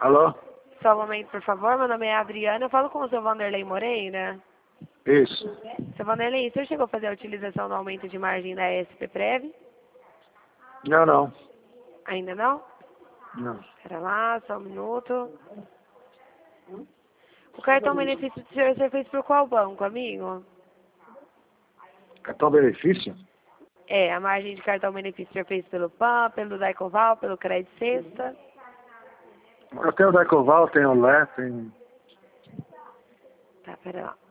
Alô? Só um momento, por favor. Meu nome é Adriana. Eu falo com o seu Vanderlei Moreira. Isso. Seu Vanderlei, o senhor chegou a fazer a utilização do aumento de margem da SP Prev? Não. Ainda não? Não. Espera lá, só um minuto. O cartão benefício do senhor você fez por qual banco, amigo? Cartão benefício? É, a margem de cartão benefício o senhor fez pelo PAN, pelo Daicoval, pelo Crédito Sexta. Eu tenho o Decoval, tenho o Lé, tenho... Tá, pera lá.